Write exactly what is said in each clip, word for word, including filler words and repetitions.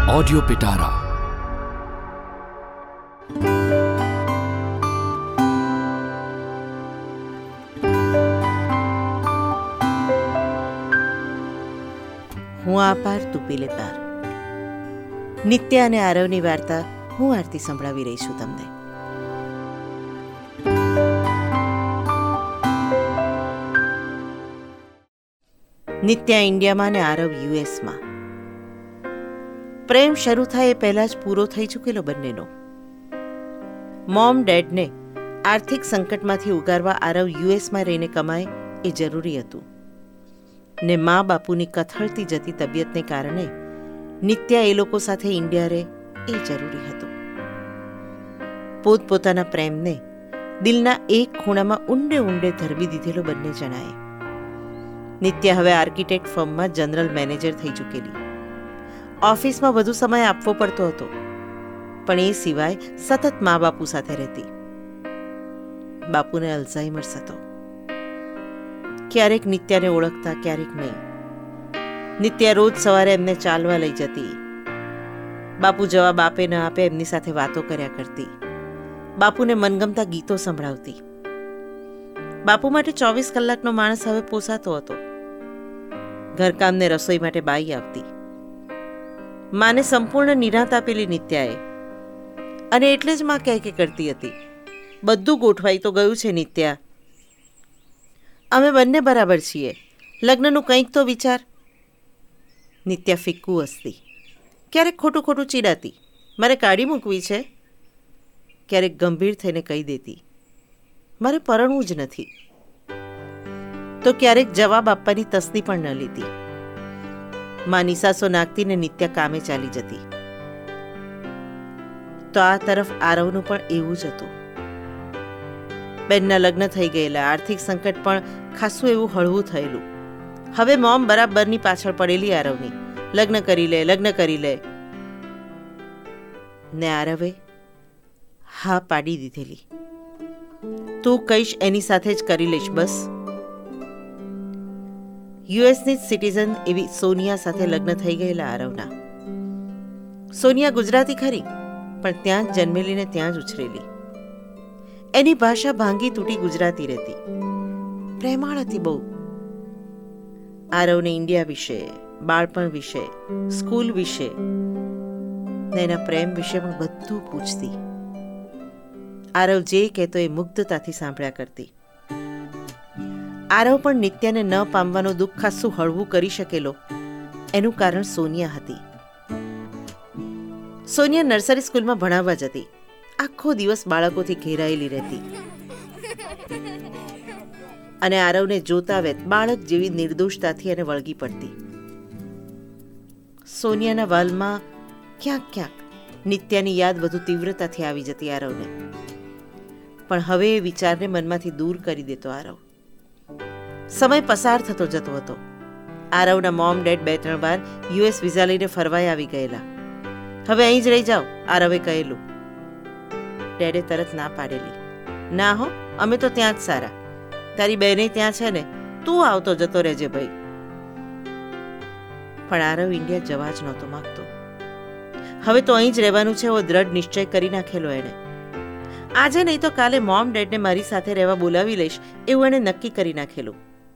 Audio पिटारा। હું આ પાર તું પેલે પાર. નિત્યા અને આરવની વાર્તા હું આરતી સંભળાવી રહી છું તમને. નિત્યા ઇન્ડિયામાં અને આરવ યુએસમાં. પ્રેમ શરૂ થાય એ પહેલા જ પૂરો થઈ ચૂકેલો બંનેનો. મોમ ડેડને આર્થિક સંકટમાંથી ઉગારવા આરવ યુએસમાં રહીને કમાય એ જરૂરી હતું, ને મા બાપુની કથળતી જતી તબિયતને કારણે નિત્યા એ લોકો સાથે ઇન્ડિયા રહે એ જરૂરી હતું. પોતપોતાના પ્રેમને દિલના એક ખૂણામાં ઊંડે ઊંડે ધરબી દીધેલો બંને જણાએ. નિત્યા હવે આર્કિટેક્ટ ફર્મમાં જનરલ મેનેજર થઈ ચૂકેલી. ઓફિસમાં વધુ સમય આપવો પડતો હતો, પણ એ સિવાય સતત મા બાપુ સાથે રહેતી. બાપુને અલ્ઝાઇમર્સ હતો. ક્યારેક નિત્યાને ઓળખતા, ક્યારેક નહીં. નિત્યા રોજ સવારે એમને ચાલવા લઈ જતી. બાપુ જવાબ આપે ન આપે એમની સાથે વાતો કર્યા કરતી. બાપુને મનગમતા ગીતો સંભળાવતી. બાપુ માટે ચોવીસ કલાકનો માણસ હવે પોસાતો હતો. ઘરકામને રસોઈ માટે બાઈ આવતી. માને સંપૂર્ણ નિરાંત આપેલી નિત્યાએ, અને એટલે જ માં કહે કે કરતી હતી, બધું ગોઠવાઈ તો ગયું છે નિત્યા, અમે બંને બરાબર છીએ, લગ્નનું કંઈક તો વિચાર. નિત્યા ફિક્કું હસતી. ક્યારેક ખોટું ખોટું ચીડાતી, મારે કાઢી મૂકવી છે. ક્યારેક ગંભીર થઈને કહી દેતી, મારે પરણવું જ નથી. તો ક્યારેક જવાબ આપવાની તસ્દી પણ ન લીધી. માં નિસાસો નાખતી ને નિત્યા કામે ચાલી જતી. તો આ તરફ આરવનું પણ એવું જ હતું. બેનના લગ્ન થઈ ગયેલા, આર્થિક સંકટ પણ ખાસું એવું હળવું થયેલું. હવે મોમ બરાબરની પાછળ પડેલી આરવની, લગ્ન કરી લે લગ્ન કરી લે ને આરવે હા પાડી દીધેલી. તું કહીશ એની સાથે જ કરી લઈશ બસ. યુએસની જ સિટીઝન એવી સોનિયા સાથે લગ્ન થઈ ગયેલા આરવના. સોનિયા ગુજરાતી ખરી, પણ ત્યાં જ જન્મેલી ને ત્યાં જ ઉછરેલી. એની ભાષા ભાંગી તૂટી ગુજરાતી રહેતી. પ્રેમાળ હતી બહુ. આરવને ઇન્ડિયા વિશે, બાળપણ વિશે, સ્કૂલ વિશે ને એના પ્રેમ વિશે પણ બધું પૂછતી. આરવ જે કહેતો એ મુગ્ધતાથી સાંભળ્યા કરતી. આરવ પણ નિત્યાને ન પામવાનો દુઃખ ખાસું હળવું કરી શકેલો એનું કારણ સોનિયા હતી. સોનિયા નર્સરી સ્કૂલમાં ભણાવવા જતી. આખો દિવસ બાળકોથી ઘેરાયેલી રહેતી, અને આરવને જોતા વેત બાળક જેવી નિર્દોષતાથી એને વળગી પડતી. સોનિયાના વાલમાં ક્યાંક ક્યાંક નિત્યાની યાદ વધુ તીવ્રતાથી આવી જતી આરવને. પણ હવે એ વિચારને મનમાંથી દૂર કરી દેતો આરવ. સમય પસાર થતો જતો હતો. આરવના મોમ ડેડ બે ત્રણ વાર યુએસ વિઝા લઈને ફરવાઈ આવી ગયેલા. હવે અહીં જ રહી જાઓ, આરવે કહેલું. ડેડે તરત ના પાડેલી. ના હો, અમે તો ત્યાં જ સારા. તારી બહેને ત્યાં છે ને, તું આવતો જતો રહેજે ભાઈ. પણ આરવ ઇન્ડિયા જવા જ નહોતો માંગતો. હવે તો અહીં જ રહેવાનું છે એવો દ્રઢ નિશ્ચય કરી નાખેલો એણે. આજે નહીં તો કાલે મોમ ડેડને મારી સાથે રહેવા બોલાવી લઈશ એવું એણે નક્કી કરી નાખેલું.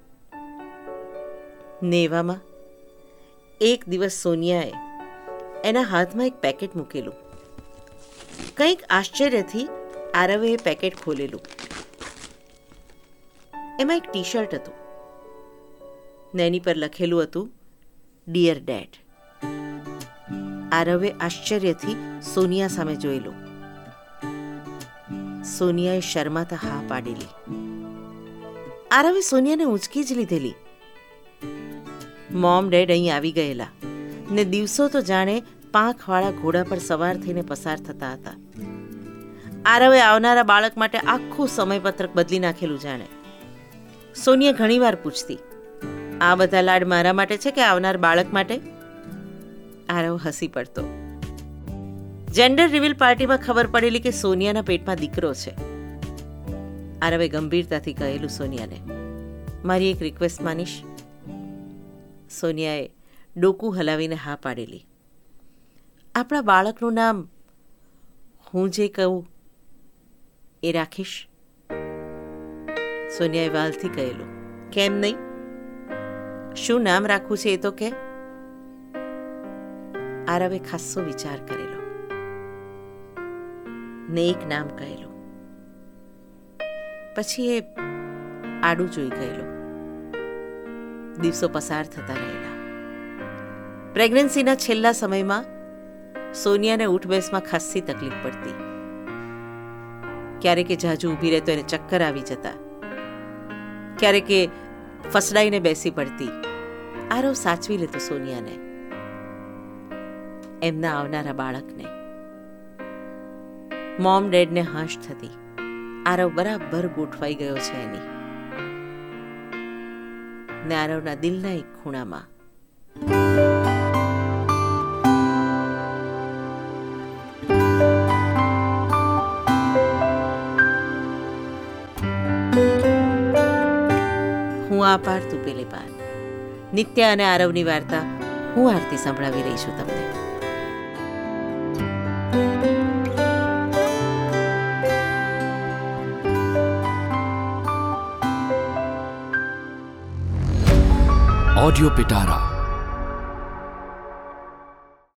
નેવામાં એક દિવસ સોનિયાએ એના હાથમાં એક પેકેટ મૂકેલું. કંઈક આશ્ચર્યથી આરવે એ પેકેટ ખોલેલું. એમાં એક ટી શર્ટ હતું ને એની પર લખેલું હતું, ડિયર ડેડ. આરવે આશ્ચર્યથી સોનિયા સામે જોયેલું. સોનિયાએ શરમાતા હા પાડેલી. આરવે સોનિયાને ઊંચકી જ લીધેલી. મોમ ડેડ અહીં આવી ગયેલા ને દિવસો તો જાણે પાંખવાળા ઘોડા પર સવાર થઈને પસાર થતા હતા. આરવે આવનારા બાળક માટે આખું સમયપત્રક બદલી નાખેલું જાણે. સોનિયા ઘણીવાર પૂછતી, આ બધા લાડ મારા માટે છે કે આવનાર બાળક માટે? આરવ હસી પડતો. જેન્ડર રિવીલ પાર્ટીમાં ખબર પડેલી કે સોનિયાના પેટમાં દીકરો છે. આરવે ગંભીરતાથી કહેલું સોનિયાને, મારી એક રિક્વેસ્ટ માનીશ? સોનિયાએ ડોકું હલાવીને હા પાડેલી. આપણા બાળકનું નામ હું જે કહું એ રાખીશ? સોનિયાએ વાલથી કહેલું. કેમ નહીં? શું નામ રાખવું છે એ તો કે. આરવે ખાસ્સો વિચાર કરેલો ને એક નામ કહેલું. પછી એ આડું જોઈ ગયેલો. દિવસો પસાર થતા રહેલા. પ્રેગ્નન્સીના છેલ્લા સમયમાં સોનિયાને ઉઠબેસમાં ખાસ્સી તકલીફ પડતી. ક્યારેક એ જાજુ ઊભી રહે તો એને ચક્કર આવી જતા. ક્યારેક એ ફસડાઈને બેસી પડતી. આરવ સાચવી લેતો સોનિયાને, એમના આવનારા બાળકને. મોમ ડેડને હાશ થતી. આરવ બરાબર ગોઠવાઈ ગયો છે એની. ને આરવના દિલના એક ખૂણામાં હું આ પાર તું પેલે પાર. નિત્યા અને આરવની વાર્તા હું આરતી સંભળાવી રહી છું તમને. ऑडियो पिटारा